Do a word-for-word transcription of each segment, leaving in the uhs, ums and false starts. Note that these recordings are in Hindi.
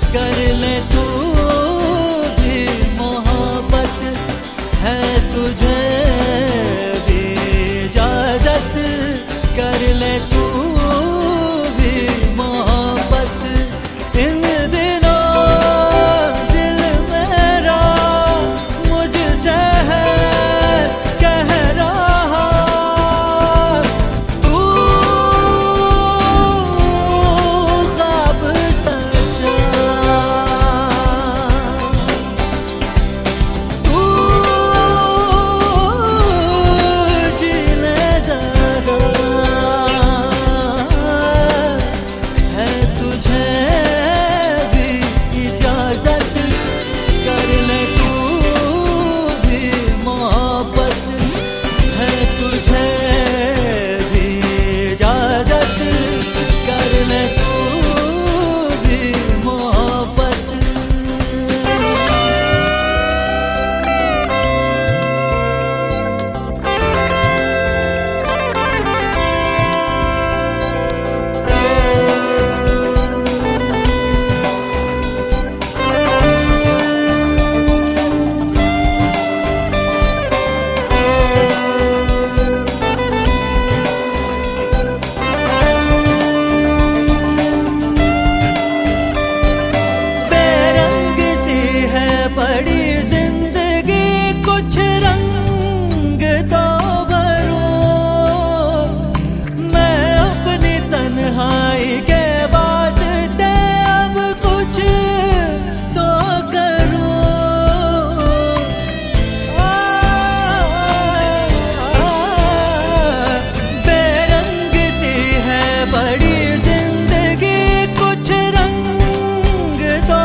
कर ले तू भी मोहब्बत है तुझे भी इजाजत कर ले तू भी मोहब्बत। इन दिनों दिल मेरा मुझसे है कह रहा तू ख्वाब सचा, तू जी ले जरा है तुझे भी इजाजत कर ले तू भी मोहब्बत है तुझे भी इजाजत कर ले तू भी मोहब्बत। बेरंग सी है बड़ी जिंदगी कुछ रंग तो भरो, मैं अपनी तन्हाई के वास्ते अब कुछ तो करूं। आ, बेरंग सी है बड़ी जिंदगी कुछ रंग तो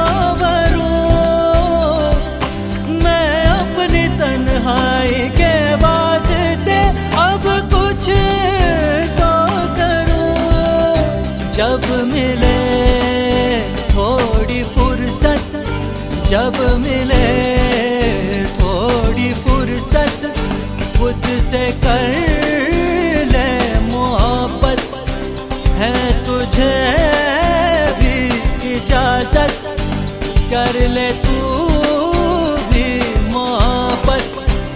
भरूं, मैं अपनी तन्हाई के वास्ते अब कुछ तो करूं। जब मिले थोड़ी फुर्सत, जब मिले थोड़ी फुर्सत खुद से कर ले मोहब्बत है तुझे भी इजाजत कर ले तू भी मोहब्बत।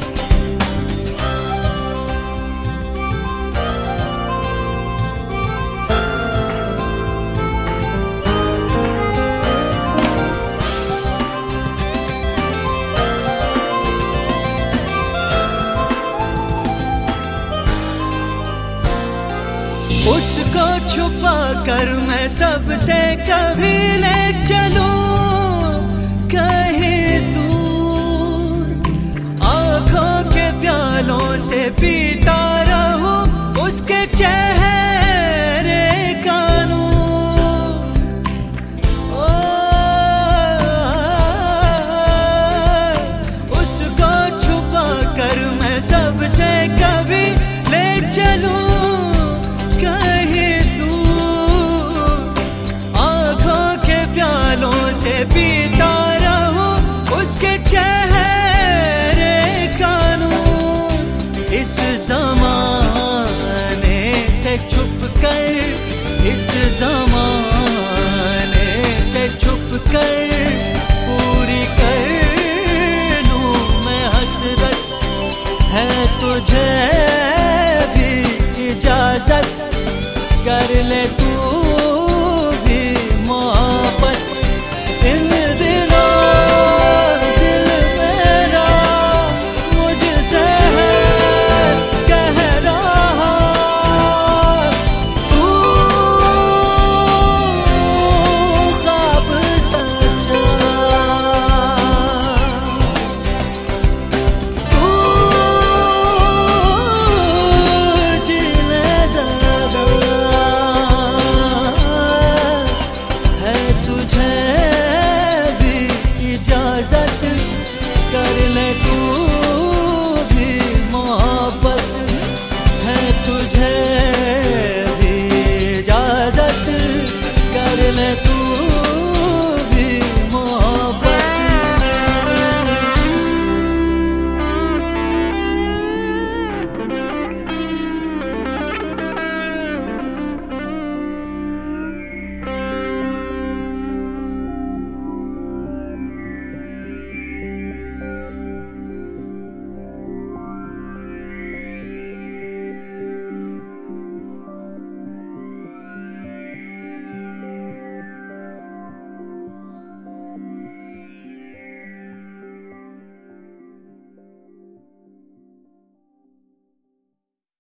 उसको छुपा कर मैं सबसे कभी ले चलूं कहीं दूर, आंखों के प्यालों से पीता रहूं उसके चेहरे का नूर। ओ, उसको छुपा कर मैं सबसे कभी ले चलूं कहीं दूर, आंखों के प्यालों से पीता रहूं उसके चेहरे का नूर। इस ज़माने से छुप कर, इस ज़माने से छुप कर पूरी कर लूं मैं हसरत है तुझे भी इजाजत कर ले तू